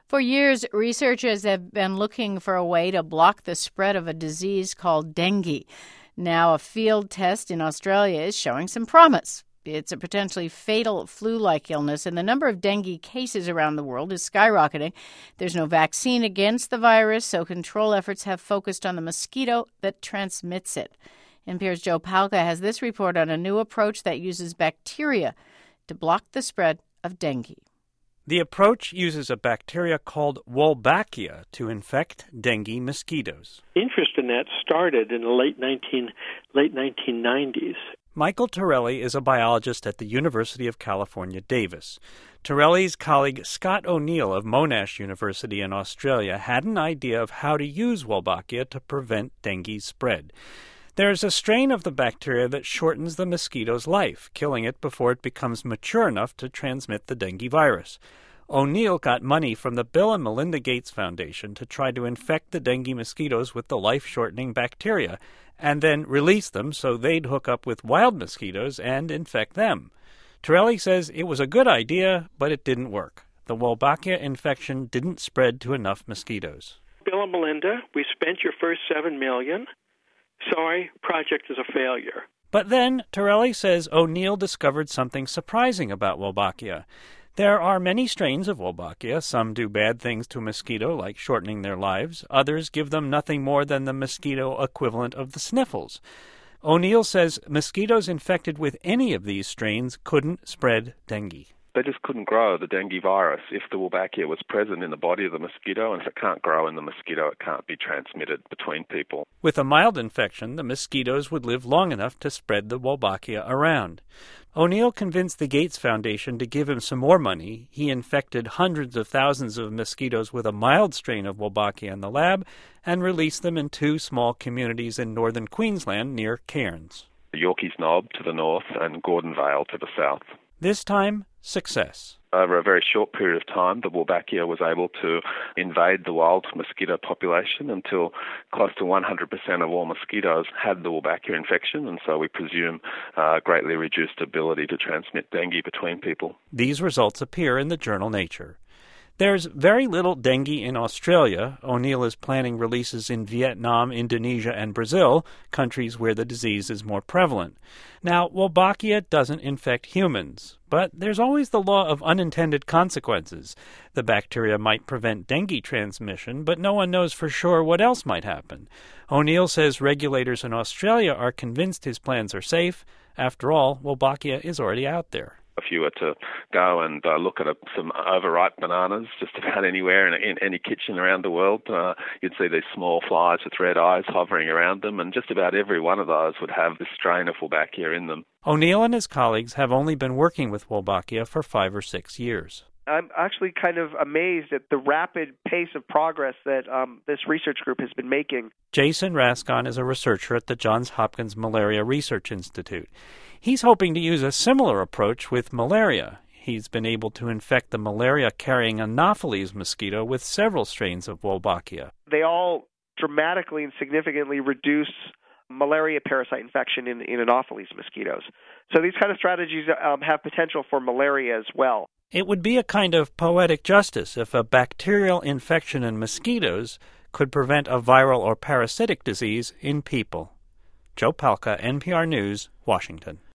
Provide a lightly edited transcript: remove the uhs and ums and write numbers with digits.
For years, researchers have been looking for a way to block the spread of a disease called dengue. Now, a field test in Australia is showing some promise. It's a potentially fatal flu-like illness, and the number of dengue cases around the world is skyrocketing. There's no vaccine against the virus, so control efforts have focused on the mosquito that transmits it. NPR's Joe Palca has this report on a new approach that uses bacteria to block the spread of dengue. The approach uses a bacteria called Wolbachia to infect dengue mosquitoes. Interest in that started in the late 1990s. Michael Torelli is a biologist at the University of California, Davis. Torelli's colleague Scott O'Neill of Monash University in Australia had an idea of how to use Wolbachia to prevent dengue spread. There's a strain of the bacteria that shortens the mosquito's life, killing it before it becomes mature enough to transmit the dengue virus. O'Neill got money from the Bill and Melinda Gates Foundation to try to infect the dengue mosquitoes with the life-shortening bacteria, and then release them so they'd hook up with wild mosquitoes and infect them. Torelli says it was a good idea, but it didn't work. The Wolbachia infection didn't spread to enough mosquitoes. Bill and Melinda, we spent your first $7 million. Sorry, project is a failure. But then, Torelli says O'Neill discovered something surprising about Wolbachia. There are many strains of Wolbachia. Some do bad things to a mosquito, like shortening their lives. Others give them nothing more than the mosquito equivalent of the sniffles. O'Neill says mosquitoes infected with any of these strains couldn't spread dengue. They just couldn't grow the dengue virus if the Wolbachia was present in the body of the mosquito, and if it can't grow in the mosquito, it can't be transmitted between people. With a mild infection, the mosquitoes would live long enough to spread the Wolbachia around. O'Neill convinced the Gates Foundation to give him some more money. He infected hundreds of thousands of mosquitoes with a mild strain of Wolbachia in the lab and released them in 2 small communities in northern Queensland near Cairns. Yorkeys Knob to the north and Gordon Vale to the south. This time, success. Over a very short period of time, the Wolbachia was able to invade the wild mosquito population until close to 100% of all mosquitoes had the Wolbachia infection, and so we presume greatly reduced ability to transmit dengue between people. These results appear in the journal Nature. There's very little dengue in Australia. O'Neill is planning releases in Vietnam, Indonesia, and Brazil, countries where the disease is more prevalent. Now, Wolbachia doesn't infect humans, but there's always the law of unintended consequences. The bacteria might prevent dengue transmission, but no one knows for sure what else might happen. O'Neill says regulators in Australia are convinced his plans are safe. After all, Wolbachia is already out there. If you were to go and look at some overripe bananas just about anywhere in any kitchen around the world, you'd see these small flies with red eyes hovering around them, and just about every one of those would have this strain of Wolbachia in them. O'Neill and his colleagues have only been working with Wolbachia for 5 or 6 years. I'm actually kind of amazed at the rapid pace of progress that this research group has been making. Jason Rascon is a researcher at the Johns Hopkins Malaria Research Institute. He's hoping to use a similar approach with malaria. He's been able to infect the malaria-carrying Anopheles mosquito with several strains of Wolbachia. They all dramatically and significantly reduce malaria parasite infection in Anopheles mosquitoes. So these kind of strategies have potential for malaria as well. It would be a kind of poetic justice if a bacterial infection in mosquitoes could prevent a viral or parasitic disease in people. Joe Palca, NPR News, Washington.